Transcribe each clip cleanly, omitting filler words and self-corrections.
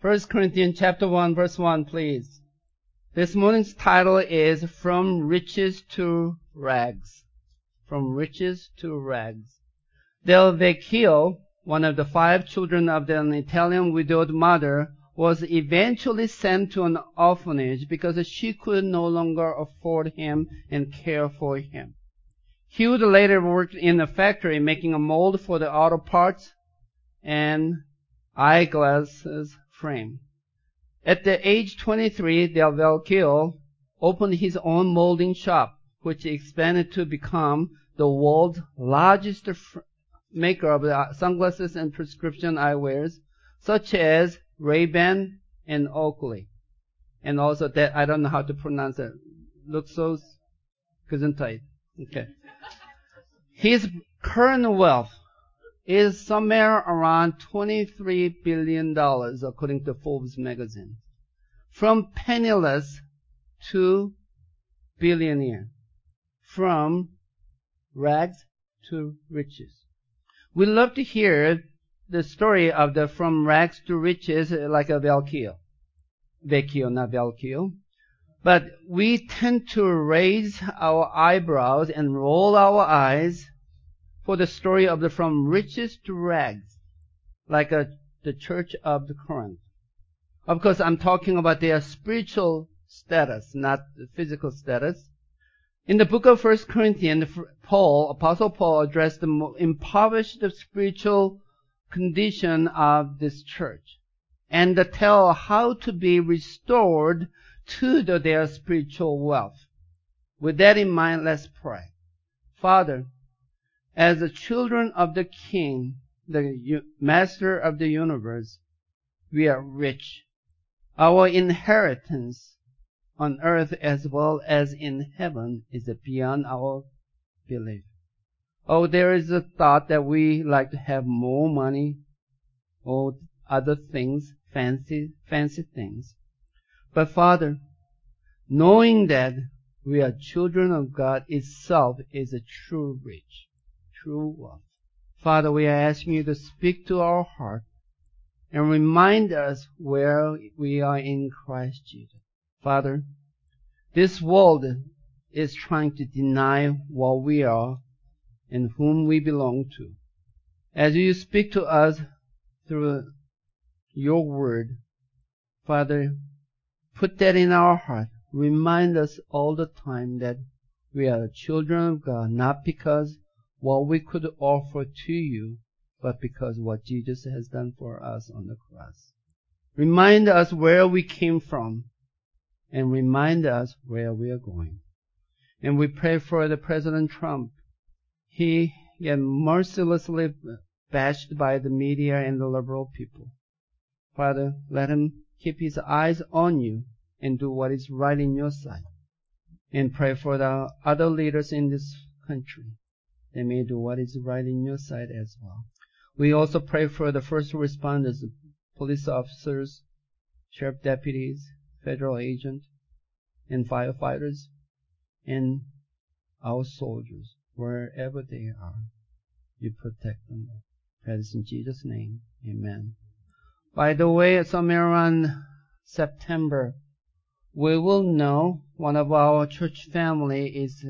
1 Corinthians chapter 1, verse 1, please. This morning's title is From Riches to Rags. From Riches to Rags. Del Vecchio, one of the 5 children of an Italian widowed mother, was eventually sent to an orphanage because she could no longer afford him and care for him. He would later work in a factory making a mold for the auto parts and eyeglasses frame. At the age 23, Del Vecchio opened his own molding shop, which expanded to become the world's largest maker of sunglasses and prescription eyewears, such as Ray-Ban and Oakley. And also that, I don't know how to pronounce it. Luxos Gesundheit. Okay. His current wealth is somewhere around $23 billion, according to Forbes magazine. From penniless to billionaire. From rags to riches. We love to hear the story of the from rags to riches like a Vecchio. Vecchio, not Vecchio. But we tend to raise our eyebrows and roll our eyes for the story of the from riches to rags, like the church of the Corinth. Of course, I'm talking about their spiritual status, not the physical status. In the book of 1 Corinthians, Apostle Paul addressed the impoverished spiritual condition of this church and tell how to be restored to their spiritual wealth. With that in mind, let's pray. Father, as the children of the King, the Master of the universe, we are rich. Our inheritance on earth as well as in heaven is beyond our belief. Oh, there is a thought that we like to have more money or other things, fancy things. But Father, knowing that we are children of God itself is a true rich, true wealth. Father, we are asking you to speak to our heart and remind us where we are in Christ Jesus. Father, this world is trying to deny what we are and whom we belong to. As you speak to us through your word, Father, put that in our heart. Remind us all the time that we are children of God, not because what we could offer to you, but because what Jesus has done for us on the cross. Remind us where we came from and remind us where we are going. And we pray for the President Trump. He is mercilessly bashed by the media and the liberal people. Father, let him keep his eyes on you and do what is right in your sight. And pray for the other leaders in this country. They may do what is right in your sight as well. We also pray for the first responders, police officers, sheriff deputies, federal agents, and firefighters, and our soldiers, wherever they are. You protect them. Praise in Jesus' name. Amen. By the way, somewhere around September, we will know one of our church family is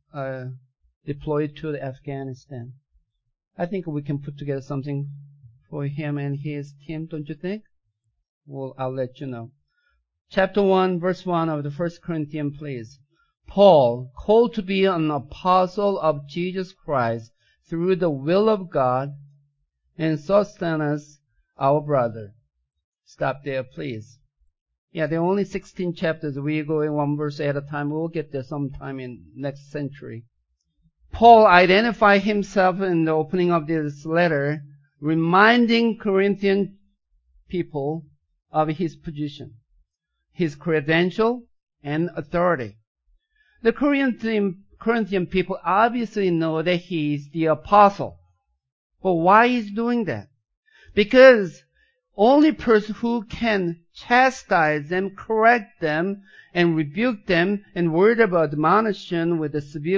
deployed to Afghanistan. I think we can put together something for him and his team, don't you think? Well, I'll let you know. Chapter 1, verse 1 of the 1 Corinthians, please. Paul, called to be an apostle of Jesus Christ through the will of God, and Sosthenes, our brother. Stop there, please. Yeah, there are only 16 chapters. We go in one verse at a time. We'll get there sometime in next century. Paul identified himself in the opening of this letter, reminding Corinthian people of his position, his credential, and authority. The Corinthian people obviously know that he is the apostle. But why is he doing that? Because only person who can chastise them, correct them, and rebuke them, and word of admonition with a severe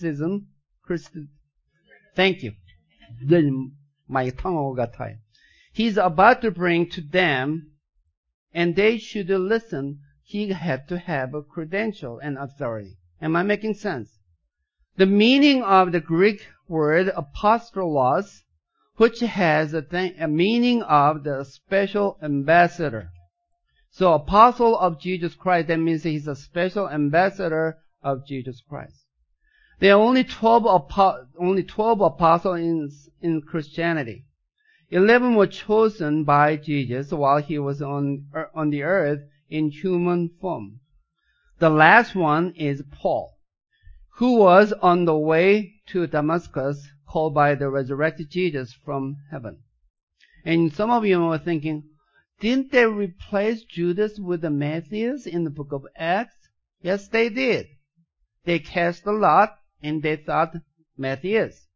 criticism. Thank you. My tongue 같아요. he's about to bring to them, and they should listen, he had to have a credential and authority. Am I making sense? The meaning of the Greek word apostolos, which has a meaning of the special ambassador. So apostle of Jesus Christ, that means he's a special ambassador of Jesus Christ. There are only 12 apostles in Christianity. 11 were chosen by Jesus while he was on the earth in human form. The last one is Paul, who was on the way to Damascus, called by the resurrected Jesus from heaven. And some of you are thinking, didn't they replace Judas with the Matthias in the book of Acts? Yes, they did. They cast a lot, and they thought Matthias.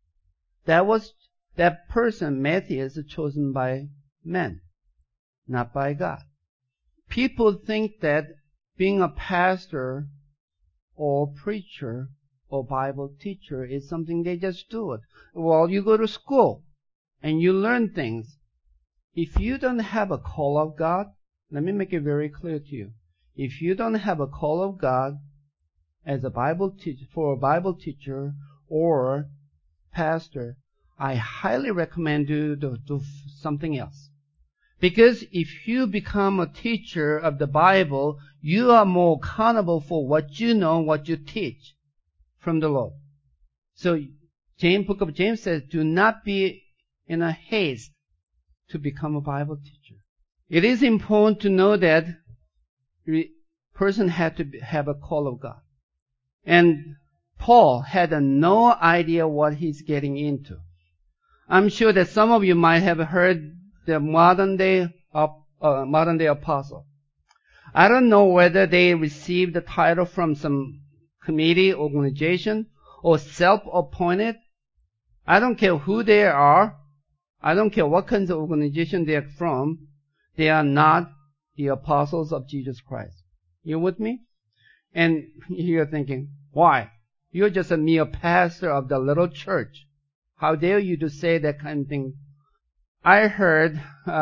That person, Matthias, chosen by men, not by God. People think that being a pastor or preacher or Bible teacher is something they just do it. Well, you go to school and you learn things. If you don't have a call of God, let me make it very clear to you. If you don't have a call of God as a Bible teacher, for a Bible teacher or pastor, I highly recommend you to do something else. Because if you become a teacher of the Bible, you are more accountable for what you know, what you teach from the Lord. So, book of James says, do not be in a haste to become a Bible teacher. It is important to know that a person had to have a call of God. And Paul had no idea what he's getting into. I'm sure that some of you might have heard the modern day apostle. I don't know whether they received the title from some committee, organization, or self-appointed. I don't care who they are. I don't care what kinds of organization they are from. They are not the apostles of Jesus Christ. You with me? And you're thinking, why? You're just a mere pastor of the little church. How dare you to say that kind of thing? I heard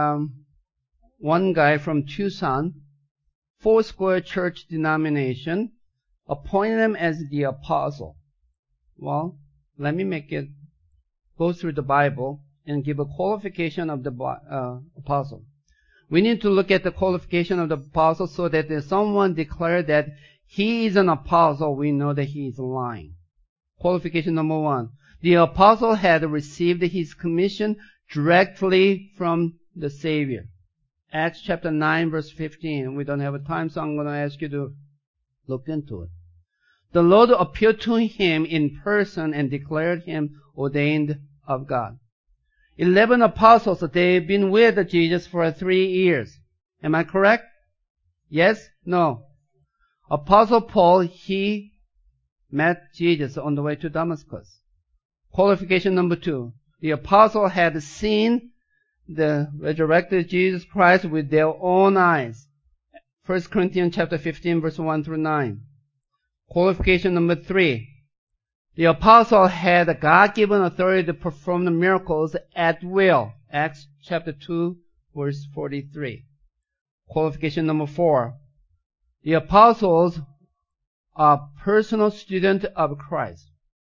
one guy from Tucson, Foursquare Church denomination, appointed him as the apostle. Well, let me go through the Bible and give a qualification of the apostle. We need to look at the qualification of the apostle so that if someone declared that he is an apostle, we know that he is lying. Qualification number 1. The apostle had received his commission directly from the Savior. Acts chapter 9 verse 15. We don't have time, so I'm going to ask you to look into it. The Lord appeared to him in person and declared him ordained of God. 11 apostles, they've been with Jesus for 3 years. Am I correct? Yes? No? Apostle Paul, he met Jesus on the way to Damascus. Qualification number 2. The apostle had seen the resurrected Jesus Christ with their own eyes. 1 Corinthians chapter 15 verse 1 through 9. Qualification number 3. The apostle had a God-given authority to perform the miracles at will. Acts chapter 2 verse 43. Qualification number 4. The apostles are personal students of Christ.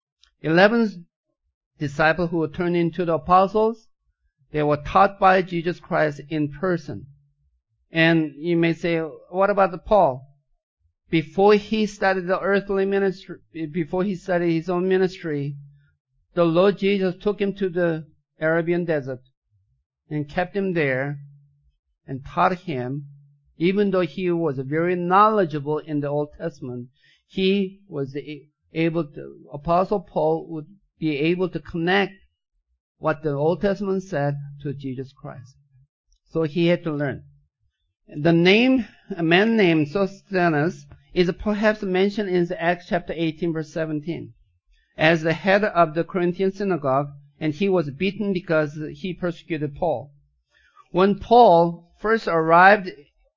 11 disciples who were turned into the apostles, they were taught by Jesus Christ in person. And you may say, what about Paul? Before he started the earthly ministry, before he started his own ministry, the Lord Jesus took him to the Arabian desert and kept him there and taught him. Even though he was very knowledgeable in the Old Testament, he was able to, Apostle Paul would be able to connect what the Old Testament said to Jesus Christ. So he had to learn. The name, a man named Sosthenes, is perhaps mentioned in Acts chapter 18 verse 17 as the head of the Corinthian synagogue, and he was beaten because he persecuted Paul. When Paul first arrived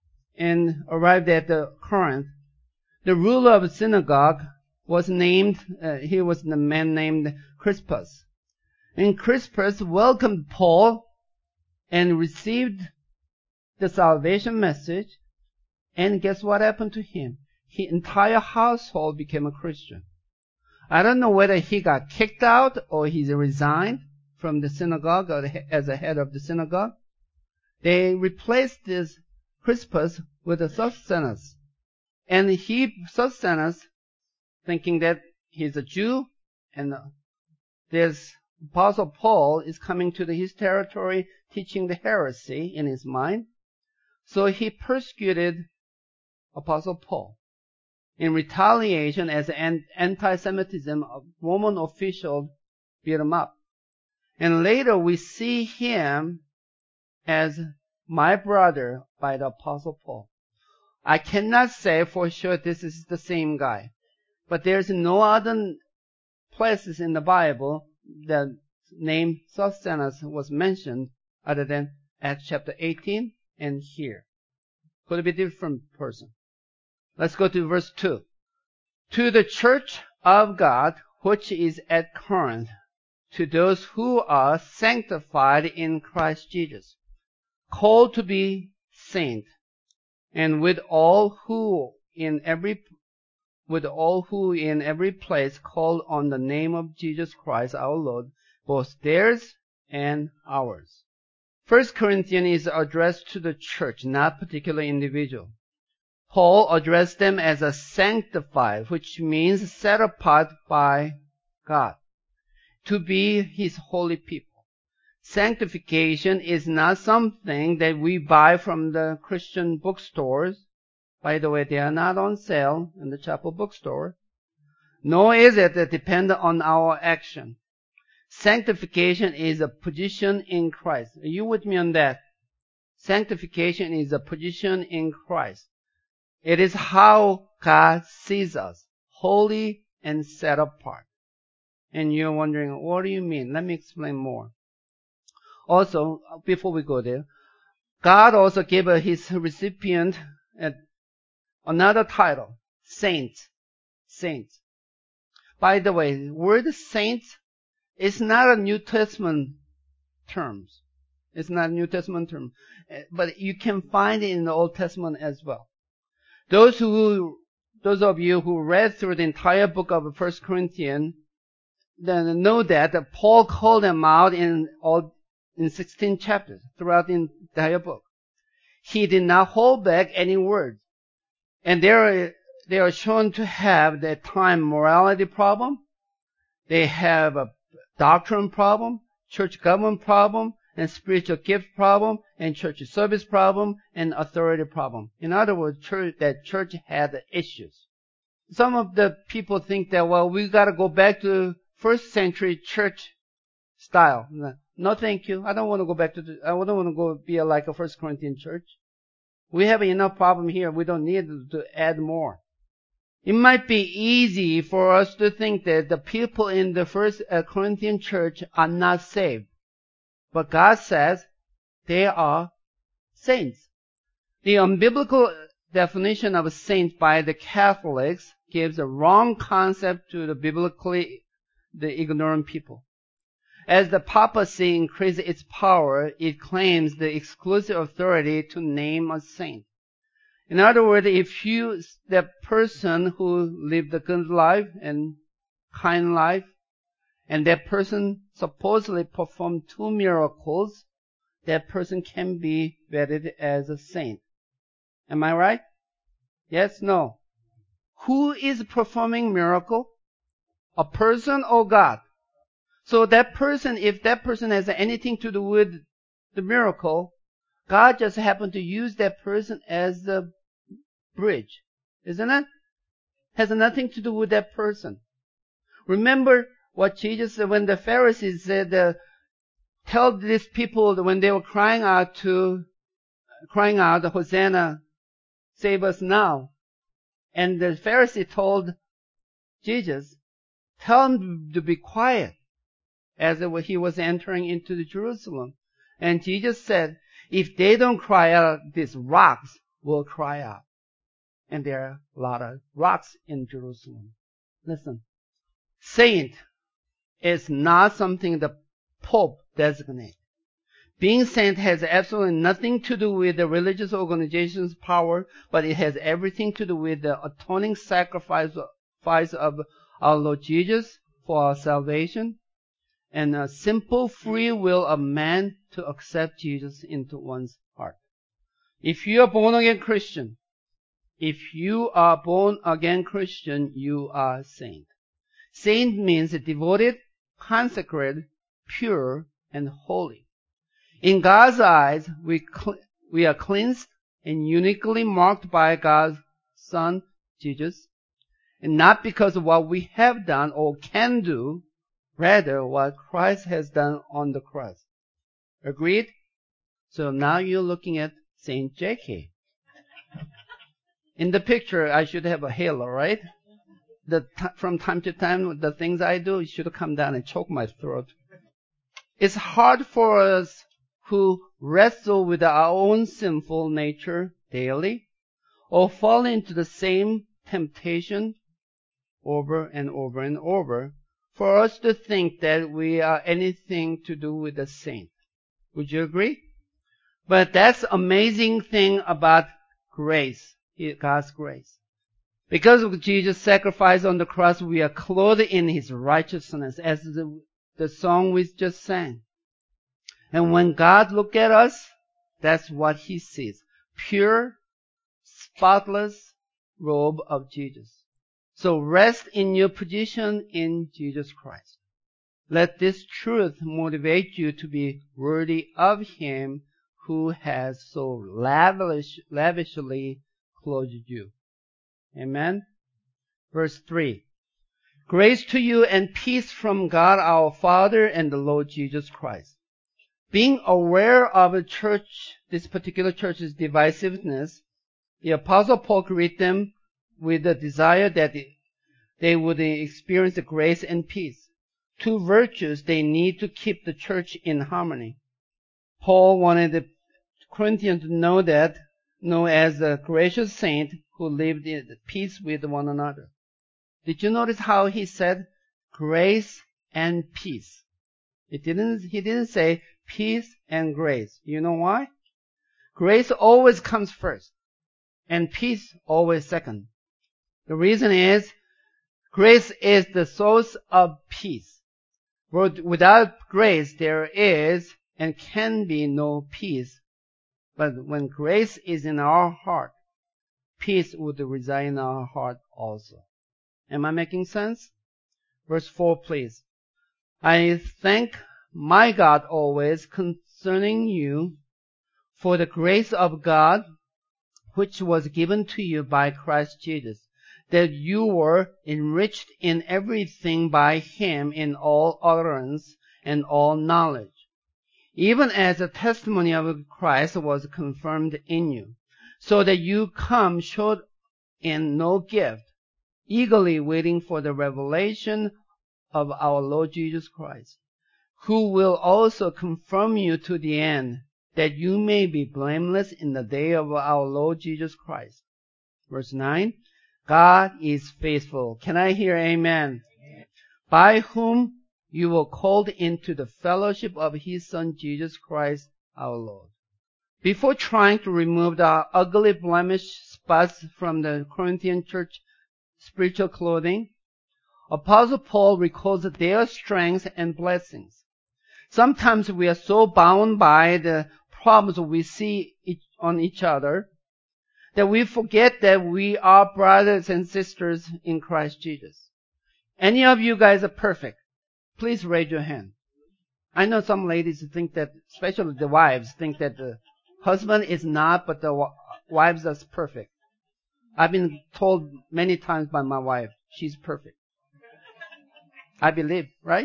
at the Corinth, the ruler of the synagogue was named, he was the man named Crispus. And Crispus welcomed Paul and received the salvation message. And guess what happened to him? His entire household became a Christian. I don't know whether he got kicked out or he resigned from the synagogue or as a head of the synagogue. They replaced this Crispus with a Sosthenes. And Sosthenes, thinking that he's a Jew, and this Apostle Paul is coming to his territory teaching the heresy in his mind. So he persecuted Apostle Paul. In retaliation, as anti-Semitism, a Roman official beat him up. And later we see him as my brother by the Apostle Paul. I cannot say for sure this is the same guy, but there's no other places in the Bible that name Sosthenes was mentioned other than Acts chapter 18 and here. Could be a different person. Let's go to verse 2. To the church of God, which is at Corinth, to those who are sanctified in Christ Jesus, called to be saints, and with all who in every place call on the name of Jesus Christ our Lord, both theirs and ours. 1 Corinthians is addressed to the church, not particular individual. Paul addressed them as a sanctified, which means set apart by God, to be His holy people. Sanctification is not something that we buy from the Christian bookstores. By the way, they are not on sale in the chapel bookstore. Nor is it dependent on our action. Sanctification is a position in Christ. Are you with me on that? Sanctification is a position in Christ. It is how God sees us, holy and set apart. And you're wondering, what do you mean? Let me explain more. Also, before we go there, God also gave His recipient another title, saints. Saints. By the way, the word saints is not a New Testament term. It's not a New Testament term. But you can find it in the Old Testament as well. Those of you who read through the entire book of 1 Corinthians, then know that Paul called them out in 16 chapters throughout the entire book. He did not hold back any words. And they are shown to have the time morality problem. They have a doctrine problem, church government problem, and spiritual gift problem, and church service problem, and authority problem. In other words, church had issues. Some of the people think that, well, we gotta go back to first century church style. No, thank you. I don't want to go back I don't want to go be like a First Corinthian church. We have enough problem here. We don't need to add more. It might be easy for us to think that the people in the First Corinthian church are not saved. But God says they are saints. The unbiblical definition of a saint by the Catholics gives a wrong concept to the ignorant people. As the papacy increases its power, it claims the exclusive authority to name a saint. In other words, that person who lived a good life and kind life, and that person supposedly performed 2 miracles, that person can be vetted as a saint. Am I right? Yes, no. Who is performing miracle? A person or God? So that person, if that person has anything to do with the miracle, God just happened to use that person as the bridge. Isn't it? Has nothing to do with that person. Remember what Jesus said when the Pharisees said, tell these people that when they were crying out, Hosanna, save us now. And the Pharisee told Jesus, tell them to be quiet as he was entering into Jerusalem. And Jesus said, if they don't cry out, these rocks will cry out. And there are a lot of rocks in Jerusalem. Listen, saint is not something the Pope designates. Being saint has absolutely nothing to do with the religious organization's power, but it has everything to do with the atoning sacrifice of our Lord Jesus for our salvation and a simple free will of man to accept Jesus into one's heart. If you are born again Christian, you are saint. Saint means devoted, consecrated, pure, and holy. In God's eyes, we are cleansed and uniquely marked by God's Son, Jesus, and not because of what we have done or can do, rather what Christ has done on the cross. Agreed? So now you're looking at Saint J.K. In the picture, I should have a halo, right? From time to time, the things I do, it should come down and choke my throat. It's hard for us who wrestle with our own sinful nature daily or fall into the same temptation over and over and over for us to think that we are anything to do with a saint. Would you agree? But that's the amazing thing about grace, God's grace. Because of Jesus' sacrifice on the cross, we are clothed in His righteousness, as the song we just sang. And when God looks at us, that's what He sees. Pure, spotless robe of Jesus. So rest in your position in Jesus Christ. Let this truth motivate you to be worthy of Him who has so lavishly clothed you. Amen? Verse 3. Grace to you and peace from God our Father and the Lord Jesus Christ. Being aware of this particular church's divisiveness, the Apostle Paul greeted them with the desire that they would experience the grace and peace. Two virtues they need to keep the church in harmony. Paul wanted the Corinthians to know as a gracious saint who lived in peace with one another. Did you notice how he said grace and peace? He didn't say peace and grace. You know why? Grace always comes first, and peace always second. The reason is, grace is the source of peace. Without grace, there is and can be no peace. But when grace is in our heart, peace would reside in our heart also. Am I making sense? Verse 4, please. I thank my God always concerning you for the grace of God which was given to you by Christ Jesus, that you were enriched in everything by Him in all utterance and all knowledge, even as the testimony of Christ was confirmed in you, so that you come short in no gift, eagerly waiting for the revelation of our Lord Jesus Christ, who will also confirm you to the end, that you may be blameless in the day of our Lord Jesus Christ. Verse 9, God is faithful. Can I hear amen? Amen. By whom you were called into the fellowship of His Son Jesus Christ our Lord. Before trying to remove the ugly blemish spots from the Corinthian church spiritual clothing, Apostle Paul recalls their strengths and blessings. Sometimes we are so bound by the problems we see on each other that we forget that we are brothers and sisters in Christ Jesus. Any of you guys are perfect? Please raise your hand. I know some ladies think that, especially the wives, think that the husband is not, but the wives are perfect. I've been told many times by my wife, she's perfect. I believe, right?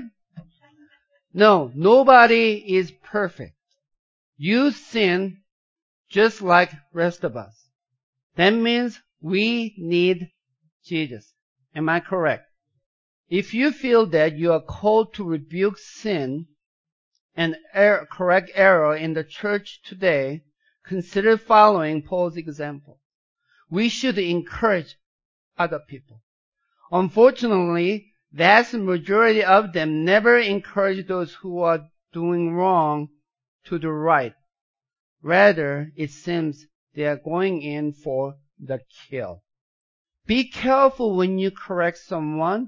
No, nobody is perfect. You sin just like rest of us. That means we need Jesus. Am I correct? If you feel that you are called to rebuke sin and correct error in the church today, consider following Paul's example. We should encourage other people. Unfortunately, vast majority of them never encourage those who are doing wrong to the right. Rather, it seems they are going in for the kill. Be careful when you correct someone.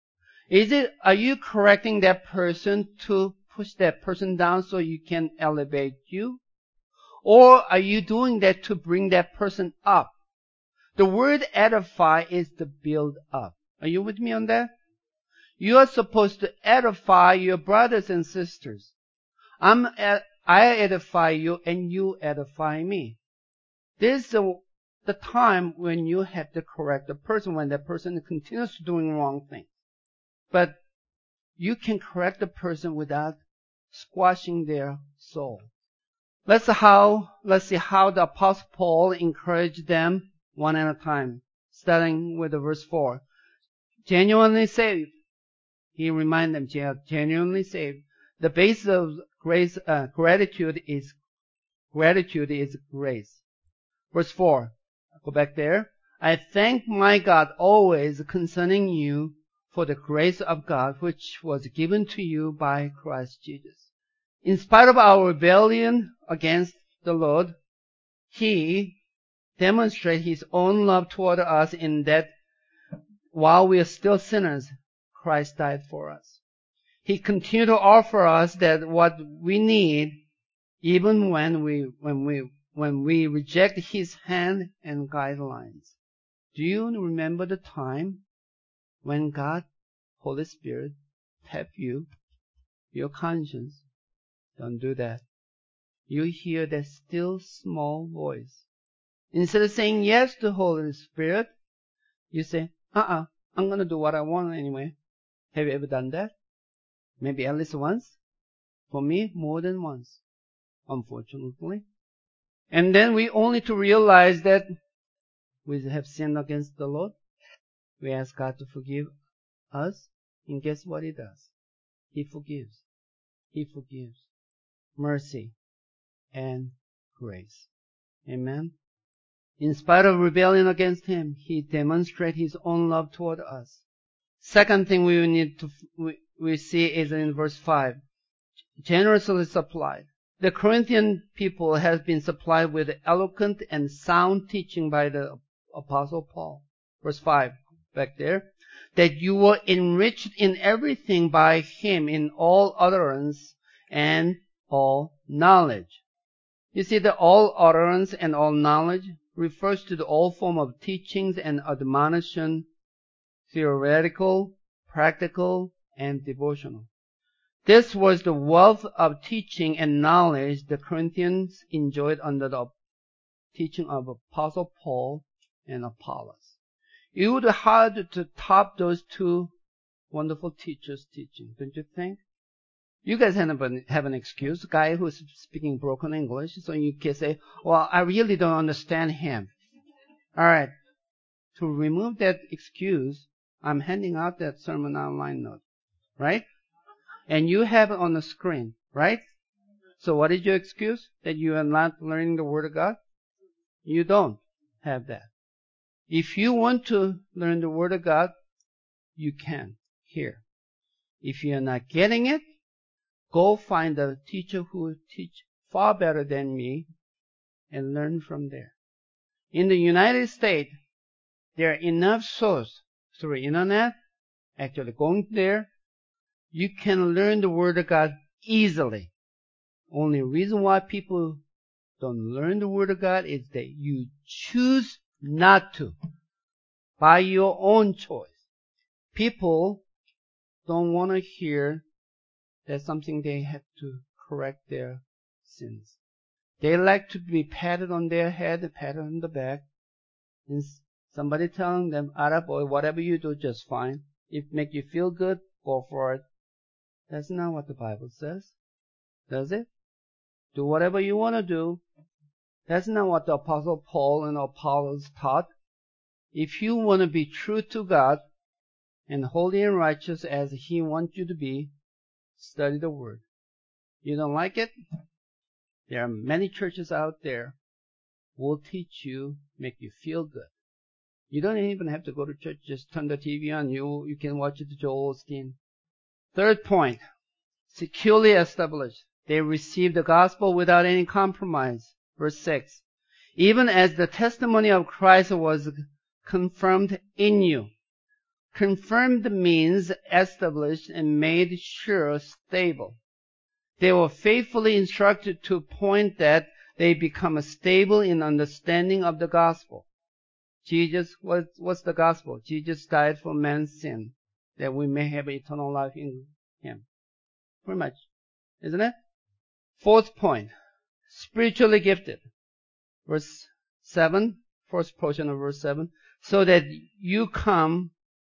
Are you correcting that person to push that person down so you can elevate you? Or are you doing that to bring that person up? The word edify is to build up. Are you with me on that? You are supposed to edify your brothers and sisters. I edify you and you edify me. This is the time when you have to correct the person, when that person continues doing wrong things. But you can correct the person without squashing their soul. Let's see how the Apostle Paul encouraged them one at a time, starting with verse 4. Genuinely saved. He reminded them, genuinely saved. The basis of gratitude is grace. Verse 4. Go back there. I thank my God always concerning you for the grace of God which was given to you by Christ Jesus. In spite of our rebellion against the Lord, He demonstrated His own love toward us in that while we are still sinners, Christ died for us. He continued to offer us that what we need, even when we reject His hand and guidelines. Do you remember the time when God, Holy Spirit, tapped you, your conscience? Don't do that. You hear that still small voice. Instead of saying yes to Holy Spirit, you say, I'm going to do what I want anyway. Have you ever done that? Maybe at least once? For me, more than once, unfortunately. And then we only to realize that we have sinned against the Lord. We ask God to forgive us. And guess what He does? He forgives. He forgives. Mercy and grace. Amen. In spite of rebellion against Him, He demonstrates His own love toward us. Second thing we see is in verse 5. Generously supplied. The Corinthian people have been supplied with eloquent and sound teaching by the Apostle Paul. Verse 5, back there. That you were enriched in everything by Him in all utterance and all knowledge. You see, the all utterance and all knowledge refers to the all form of teachings and admonition, theoretical, practical, and devotional. This was the wealth of teaching and knowledge the Corinthians enjoyed under the teaching of Apostle Paul and Apollos. It would be hard to top those two wonderful teachers' teaching, don't you think? You guys have an excuse, guy who's speaking broken English, so you can say, well, I really don't understand him. Alright, to remove that excuse, I'm handing out that sermon outline note, right? And you have it on the screen, right? So what is your excuse? That you are not learning the Word of God? You don't have that. If you want to learn the Word of God, you can, here. If you're not getting it, go find a teacher who will teach far better than me and learn from there. In the United States, there are enough sources through the internet, actually going there, you can learn the Word of God easily. Only reason why people don't learn the Word of God is that you choose not to, by your own choice. People don't want to hear that's something they have to correct their sins. They like to be patted on their head, patted on the back, and somebody telling them, boy, whatever you do, just fine. If it makes you feel good, go for it. That's not what the Bible says, does it? Do whatever you want to do. That's not what the Apostle Paul and Apollos taught. If you want to be true to God and holy and righteous as He wants you to be, study the Word. You don't like it? There are many churches out there who will teach you, make you feel good. You don't even have to go to church. Just turn the TV on. You can watch it to Joel Osteen. Third point, securely established. They received the gospel without any compromise. Verse 6. Even as the testimony of Christ was confirmed in you. Confirmed means established and made sure, stable. They were faithfully instructed to a point that they become stable in understanding of the gospel. Jesus, what's the gospel? Jesus died for man's sin, that we may have eternal life in Him. Pretty much, isn't it? Fourth point, spiritually gifted. Verse 7, first portion of verse 7, so that you come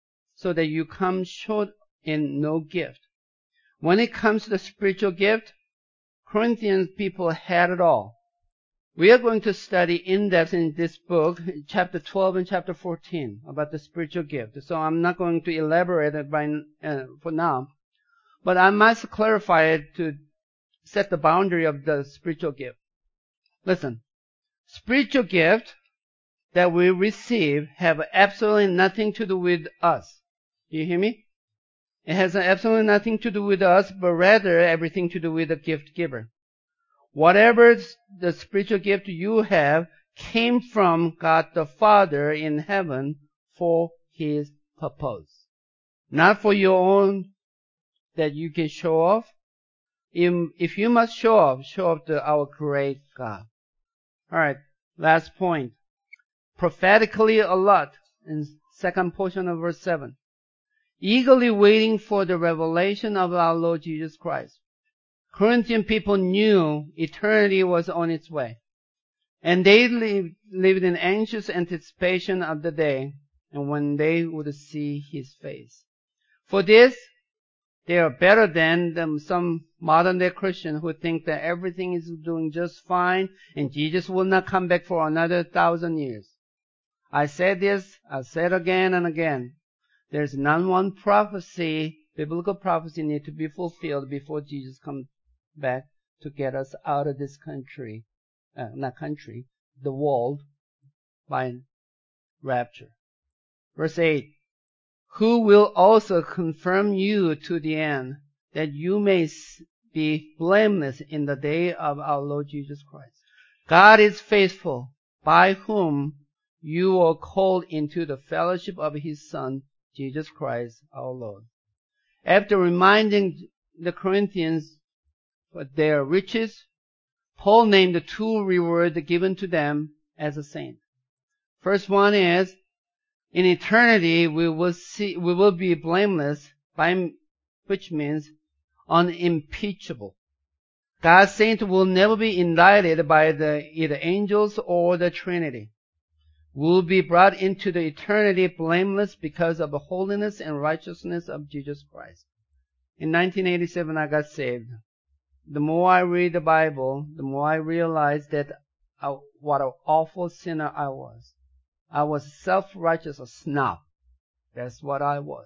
short in no gift. When it comes to the spiritual gift, Corinthian people had it all. We are going to study in depth in this book, chapter 12 and chapter 14, about the spiritual gift. So I'm not going to elaborate it for now. But I must clarify it to set the boundary of the spiritual gift. Listen, spiritual gift that we receive have absolutely nothing to do with us. Do you hear me? It has absolutely nothing to do with us, but rather everything to do with the gift giver. Whatever the spiritual gift you have came from God the Father in heaven for His purpose. Not for your own, that you can show off. If you must show off to our great God. Alright, last point. Prophetically alert in second portion of verse 7. Eagerly waiting for the revelation of our Lord Jesus Christ. Corinthian people knew eternity was on its way. And they lived in anxious anticipation of the day and when they would see His face. For this, they are better than some modern-day Christians who think that everything is doing just fine and Jesus will not come back for another 1,000 years. I said this, I'll say it again and again. There's not one prophecy, biblical prophecy, need to be fulfilled before Jesus comes back to get us out of this country, the world, by rapture. Verse 8. Who will also confirm you to the end, that you may be blameless in the day of our Lord Jesus Christ. God is faithful, by whom you are called into the fellowship of His Son, Jesus Christ our Lord. After reminding the Corinthians of their riches, Paul named the two rewards given to them as a saint. First one is, in eternity we will be blameless, which means unimpeachable. God's saints will never be indicted by either angels or the Trinity. Will be brought into the eternity blameless because of the holiness and righteousness of Jesus Christ. In 1987, I got saved. The more I read the Bible, the more I realize that what an awful sinner I was. I was self-righteous, a snob. That's what I was.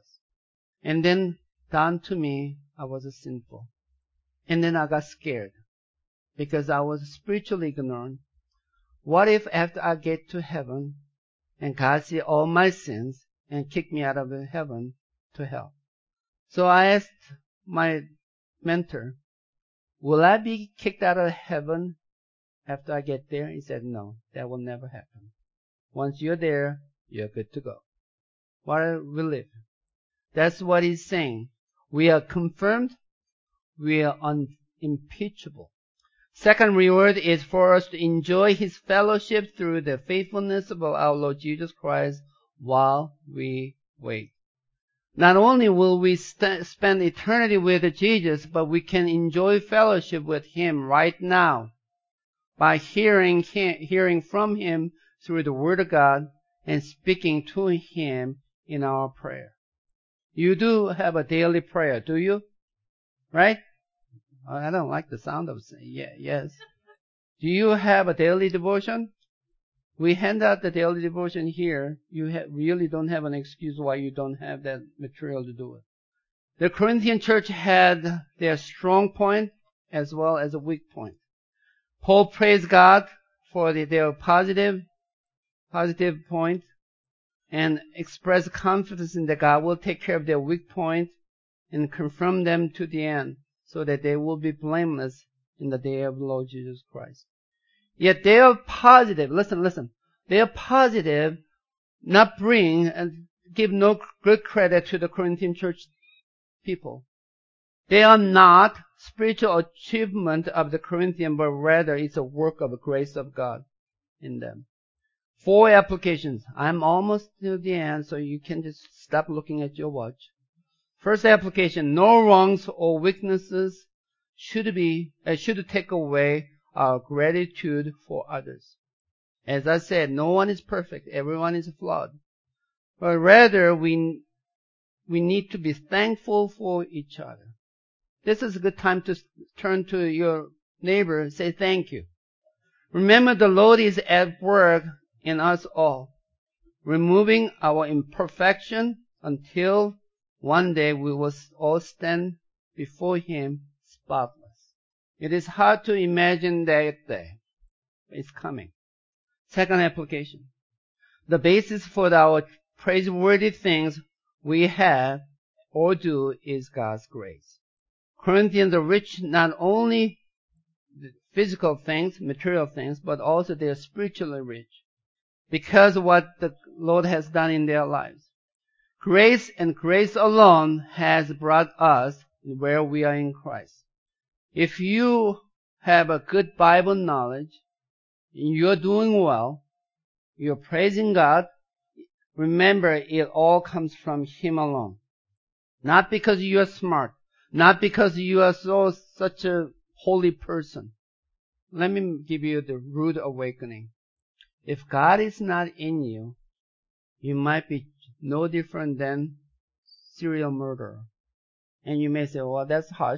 And then, down to me, I was a sinful. And then I got scared because I was spiritually ignorant. What if after I get to heaven and God see all my sins and kick me out of heaven to hell? So I asked my mentor, will I be kicked out of heaven after I get there? He said, no, that will never happen. Once you're there, you're good to go. What a relief. That's what he's saying. We are confirmed. We are unimpeachable. Second reward is for us to enjoy His fellowship through the faithfulness of our Lord Jesus Christ while we wait. Not only will we spend eternity with Jesus, but we can enjoy fellowship with Him right now by hearing from Him through the Word of God and speaking to Him in our prayer. You do have a daily prayer, do you? Right? I don't like the sound of saying yes. Do you have a daily devotion? We hand out the daily devotion here. You really don't have an excuse why you don't have that material to do it. The Corinthian church had their strong point as well as a weak point. Paul praised God for their positive point and expressed confidence in that God will take care of their weak point and confirm them to the end so that they will be blameless in the day of the Lord Jesus Christ. Yet they are positive. Listen. They are positive, not bring and give no good credit to the Corinthian church people. They are not spiritual achievement of the Corinthian, but rather it's a work of the grace of God in them. 4 applications. I'm almost to the end, so you can just stop looking at your watch. First application, no wrongs or weaknesses should take away our gratitude for others. As I said, no one is perfect. Everyone is flawed. But rather, we need to be thankful for each other. This is a good time to turn to your neighbor and say thank you. Remember, the Lord is at work in us all, removing our imperfection until one day we will all stand before Him spotless. It is hard to imagine that day. It's coming. Second application. The basis for our praiseworthy things we have or do is God's grace. Corinthians are rich not only physical things, material things, but also they are spiritually rich because of what the Lord has done in their lives. Grace and grace alone has brought us where we are in Christ. If you have a good Bible knowledge, you're doing well, you're praising God, remember it all comes from Him alone. Not because you are smart, not because you are such a holy person. Let me give you the rude awakening. If God is not in you, you might be no different than serial murderer. And you may say, well, that's harsh.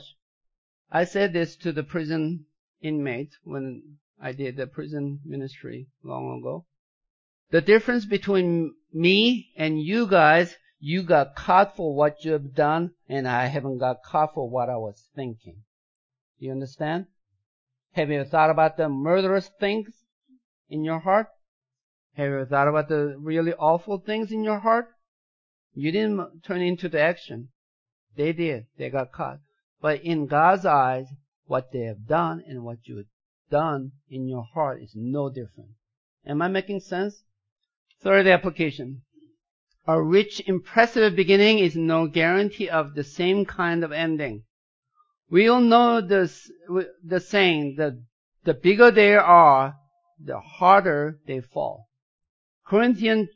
I said this to the prison inmates when I did the prison ministry long ago. The difference between me and you guys, you got caught for what you have done, and I haven't got caught for what I was thinking. Do you understand? Have you thought about the murderous things in your heart? Have you thought about the really awful things in your heart? You didn't turn into the action. They did. They got caught. But in God's eyes, what they have done and what you have done in your heart is no different. Am I making sense? Third application. A rich, impressive beginning is no guarantee of the same kind of ending. We all know the saying that the bigger they are, the harder they fall. Corinthian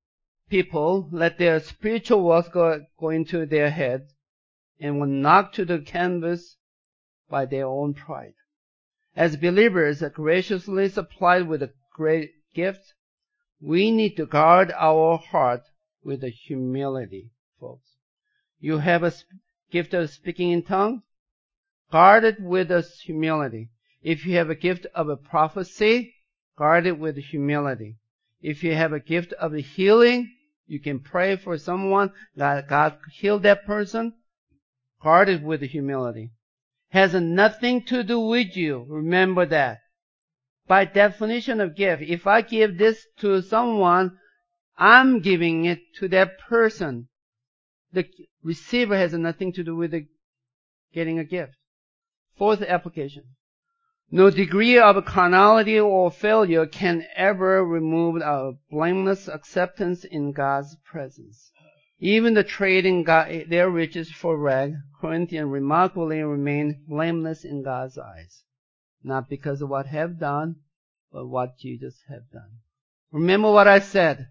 people let their spiritual works go into their heads and were knocked to the canvas by their own pride. As believers graciously supplied with a great gift, we need to guard our heart with a humility, folks. You have a gift of speaking in tongues? Guard it with a humility. If you have a gift of a prophecy, guard it with humility. If you have a gift of a healing, you can pray for someone, God heal that person. Guard it with humility. Has nothing to do with you. Remember that. By definition of gift, if I give this to someone, I'm giving it to that person. The receiver has nothing to do with getting a gift. Fourth application. No degree of carnality or failure can ever remove our blameless acceptance in God's presence. Even the trading their riches for rag, Corinthians remarkably remain blameless in God's eyes. Not because of what have done, but what Jesus have done. Remember what I said.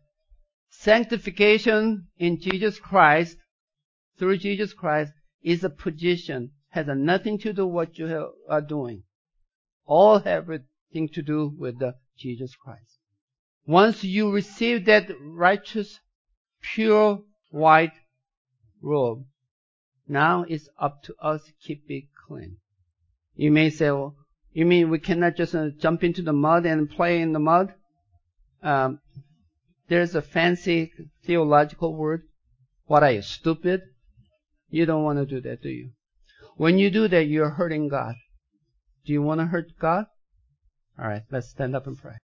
Sanctification in Jesus Christ, through Jesus Christ, is a position. Has nothing to do with what you are doing. All have everything to do with Jesus Christ. Once you receive that righteous, pure, white robe, now it's up to us to keep it clean. You may say, well, you mean we cannot just jump into the mud and play in the mud? There's a fancy theological word. What are you, stupid? You don't want to do that, do you? When you do that, you're hurting God. Do you want to hurt God? All right, let's stand up and pray.